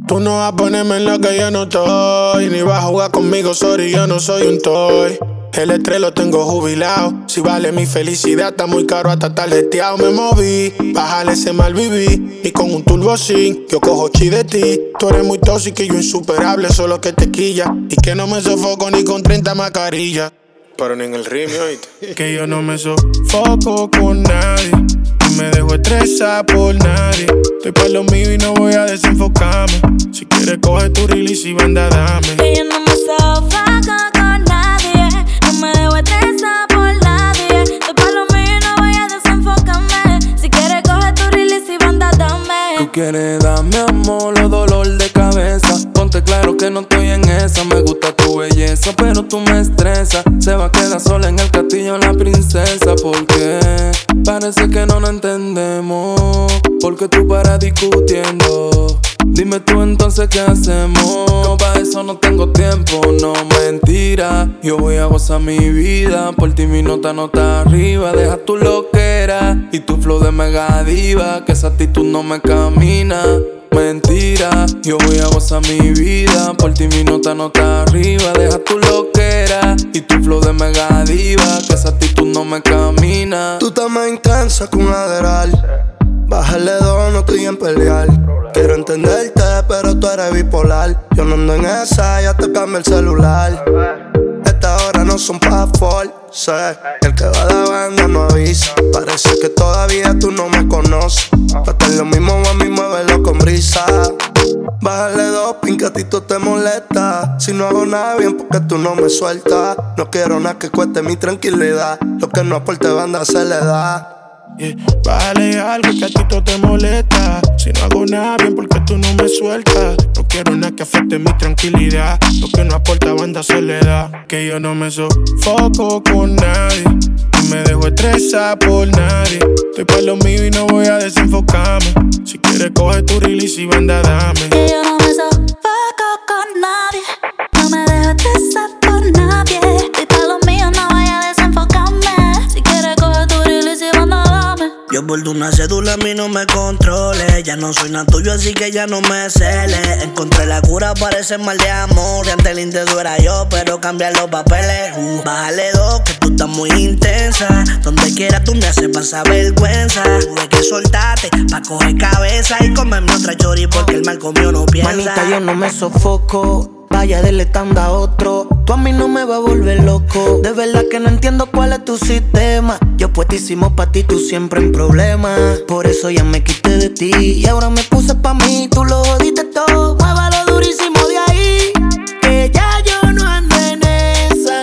Tú no vas a ponerme en lo que yo no estoy, ni vas a jugar conmigo, sorry, yo no soy un toy. El estrés lo tengo jubilado. Si vale mi felicidad, está muy caro hasta tarjeteado. Me moví, bájale ese mal viví. Y con un turbo sin, yo cojo chi de ti. Tú eres muy tóxico y yo insuperable, solo que te quilla. Y que no me sofoco ni con 30 mascarillas. Pero ni en el ritmo, ¿oíste? Que yo no me sofoco con nadie. Ni me dejo estresar por nadie. Estoy pa' lo mío y no voy a desenfocarme. Si quieres coge tu release y banda, dame. Que yo no me sofoco con nadie. No me dejo estresar por nadie. Estoy pa' lo mío y no voy a desenfocarme. Si quieres coge tu release y banda, dame. Tú quieres darme amor o dolor de cabeza. Ponte claro que no estoy en esa. Me gusta tu belleza, pero tú me estresas. Se va a quedar sola en el castillo la princesa. ¿Por qué? Parece que no lo entendemos. Porque tú paras discutiendo. Dime tú entonces qué hacemos. Pa' eso no tengo tiempo, no mentira. Yo voy a gozar mi vida. Por ti mi nota no está arriba. Deja tu loquera y tu flow de mega diva. Que esa actitud no me camina. Mentira, yo voy a gozar mi vida. Por ti mi nota no está arriba. Deja tu loquera y tu flow de mega diva. Que esa actitud no me camina. Tú también cansas con Adderall. Bájale dos, no estoy en pelear. Quiero entenderte, pero tú eres bipolar. Yo no ando en esa, ya te cambio el celular. Estas horas no son pa' force. El que va de banda no avisa. Parece que todavía tú no me conoces. Hasta lo mismo a mí muévelo con brisa. Bájale dos, que a ti tú te molesta. Si no hago nada bien porque tú no me sueltas. No quiero nada que cueste mi tranquilidad. Lo que no aporte banda se le da. Yeah. Bájale algo que a ti todo te molesta. Si no hago nada bien porque tú no me sueltas. No quiero nada que afecte mi tranquilidad. Lo que no aporta banda se le da. Que yo no me sofoco con nadie. Ni me dejo estresar por nadie. Estoy pa' lo mío y no voy a desenfocarme. Si quieres coge tu release y banda, dame. Que yo no me sofoco con nadie. No me dejo estresar por nadie. Estoy pa' lo mío, no voy a desenfocarme. Si quieres coge tu release y banda, dame. Yo bordo una cédula, a mí no me controle. Ya no soy nada tuyo, así que ya no me cele. Encontré la cura, parece mal de amor. Y antes el intenso era yo, pero cambian los papeles. Bájale dos, que tú estás muy intensa. Donde quiera tú me haces pasar vergüenza. Tuve que soltarte pa' coger cabeza y comerme otra chori porque el mal comió no piensa. Manita, yo no me sofoco. Vaya, dele tanda a otro. Tú a mí no me vas a volver loco. De verdad que no entiendo cuál es tu sistema. Yo puestísimo pa' ti, tú siempre en problemas. Por eso ya me quité de ti y ahora me puse pa' mí. Tú lo jodiste todo, muévalo durísimo de ahí. Que ya yo no ando en esa,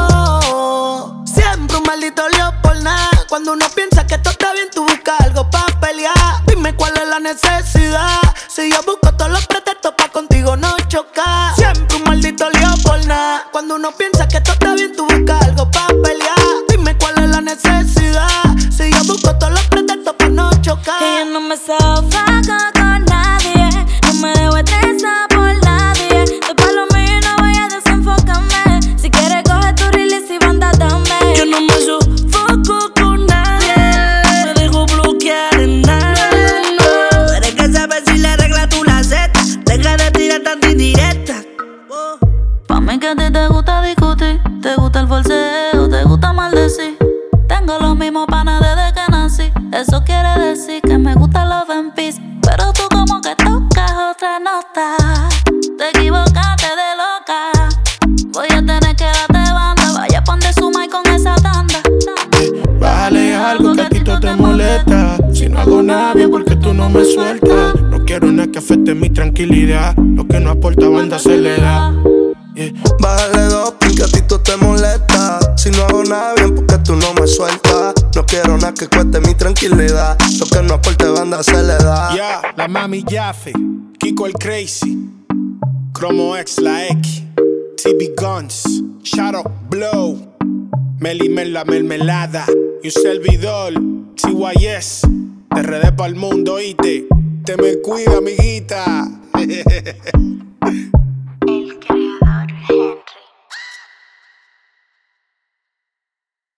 no. Siempre un maldito lío por nada. Cuando uno piensa que todo está bien, tú buscas algo pa' pelear. Dime cuál es la necesidad. Si yo busco todos los pretextos pa' contigo no chocar. Siempre un maldito lío por nada. Cuando uno piensa que todo está bien, tú buscas algo pa' pelear. Dime cuál es la necesidad. Si yo busco todos los pretextos pa' no chocar. Que yo no me sofoco con nadie. No me dejo estresar por nadie. Estoy pa' lo mío y no voy a desenfocarme. Si quieres coge tu release y banda, dame. Yo no me sofoco con nadie. Me dejo bloquear en nada. Tú eres que sabes si le arreglas tú la seta. Deja de tirar tanta indirecta. Pa' mí que a ti te gusta discutir. Te gusta el falseo, te gusta maldecir. Tengo los mismos panas desde que nací. Eso quiere decir que me gusta love and peace. Pero tú como que tocas otra nota. Te equivocaste de loca. Voy a tener que darte banda. Vaya pon de suma y con esa tanda. Bájale algo que a ti todo te molesta. Si no hago nada bien porque tú no me sueltas. No quiero nada que afecte mi tranquilidad. Lo que no aporta banda se le da. Yeah. Bájale dos, que a ti todo te molesta. Si no hago nada bien porque tú no me sueltas. No quiero nada que cueste mi tranquilidad. Lo que no aporte banda se le da. Yeah, la mami Jaffe, Kiko el Crazy, Cromo X, la X, TB Guns, Shadow Blow, Melimel la mermelada y un servidor, TYS, de RD pa'l mundo, ¿oíste? Te me cuida, amiguita.